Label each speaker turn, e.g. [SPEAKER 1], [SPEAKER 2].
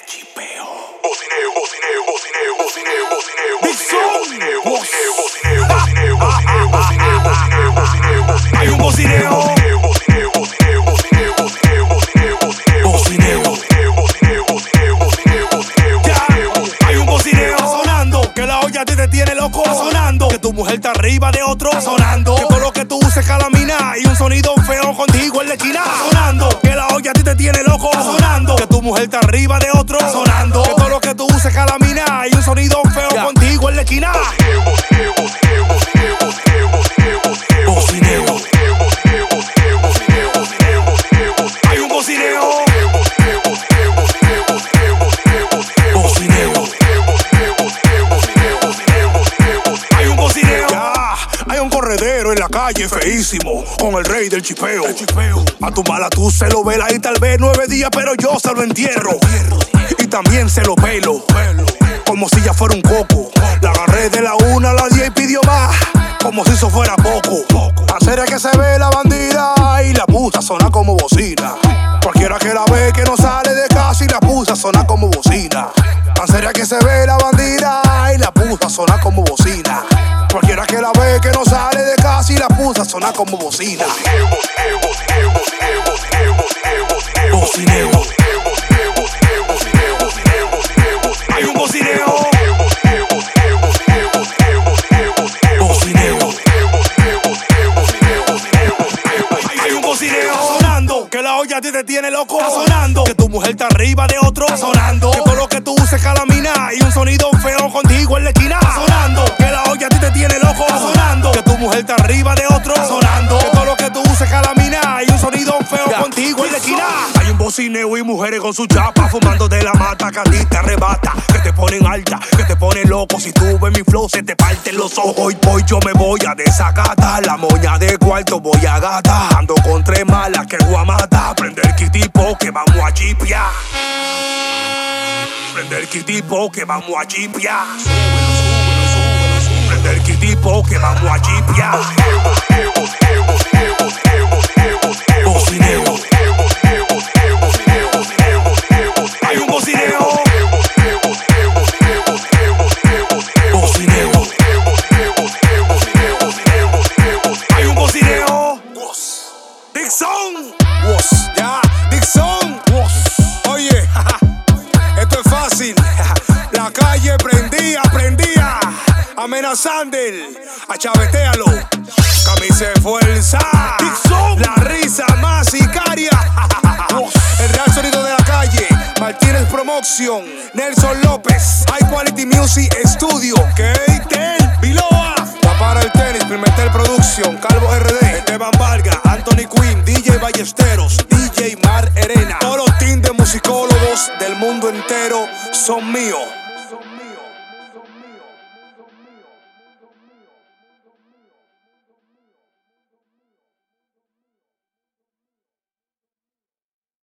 [SPEAKER 1] chipeo.
[SPEAKER 2] Bocineo, bocineo, bocineo, bocineo, bocineo, bocineo, bocineo, bocineo, bocineo, bocineo, bocineo, bocineo, bocineo, bocineo.
[SPEAKER 1] Hay un bocineo.
[SPEAKER 2] Bocineo, bocineo, bocineo, bocineo, bocineo, bocineo, bocineo,
[SPEAKER 1] Bocineo.
[SPEAKER 2] bocineo, bocineo, bocineo, bocineo, bocineo.
[SPEAKER 1] Ya, hay un bocineo. Está sonando que la olla a ti te tiene loco. Está sonando que tu mujer está arriba de otro. Está sonando que todo lo que tú uses calamina y un sonido feo contigo en la esquina. Está sonando que la olla a ti te tiene loco. Está sonando que tu mujer está arriba de otro. Está sonando que todo lo que tú uses calamina y un sonido feo contigo en la esquina.
[SPEAKER 2] Bocineo, bocineo, bocineo, bocineo, bocineo, bocineo,
[SPEAKER 1] Bocineo.
[SPEAKER 2] bocineo, bocineo, bocineo, bocineo, bocineo, bocineo, bocineo.
[SPEAKER 1] Hay un bocineo.
[SPEAKER 2] Bocineo, bocineo, bocineo, bocineo, bocineo, bocineo.
[SPEAKER 1] Bocineo. Hay un bocineo. Ya, hay un corredero en la calle feísimo con el rey del chipeo. A tu mala tú se lo velas y tal vez 9 días, pero yo se lo entierro. Y también se lo pelo, como si ya fuera un coco. La agarré de la 1 a la 10 y pidió más, como si eso fuera poco. Tan seria que se ve la bandida y la puta suena como bocina. Cualquiera que la ve que no sale de casa y la puta suena como bocina. Tan seria que se ve la bandida y la puta suena como bocina. Cualquiera que la ve que no sale de casa y la puta suena como bocina. Bocineo. Hay un bocineo. Bocineo. Hay un bocineo. Está sonando que la olla a ti te tiene loco. Está sonando que tu mujer está arriba de otro. Está sonando que todo lo que tú uses calamina y un sonido feo contigo en la esquina. Está sonando que la olla a ti te tiene loco. Está sonando que tu mujer está arriba de otro. Está sonando que todo lo que tú uses calamina y un sonido feo contigo en la esquina. Hay un bocineo y mujeres con su chapa fumando de la mata que a ti te arrebata, que te ponen alta, que te ponen loco. Si tú ves mi flow se te parten los ojos. Hoy yo me voy a desacatar, la moña de cuarto voy a gastar. Ando con 3 malas que voy a matar. Prende el kitipo que vamos a chipear. Prende el kitipo que vamos a chipear. Prende el kitipo que vamos a chipear. Bocineo. Hay un bocineo. Bocineo. Hay un bocineo. Dixon. Ya, Dixon. Oye, esto es fácil. La calle prendía. Amenazando, achavetealo. Camisa de fuerza. Dixon. La risa más sicaria. El real sonido de la calle. Martínez Promotion. Nelson López. High Quality Music Studio. Keitel Viloa. Para el tenis. Pimentel Production. Calvo RD. Esteban Vargas. Anthony Quinn. DJ Ballesteros. DJ Mar Arena. Todos los teams de musicólogos del mundo entero son míos.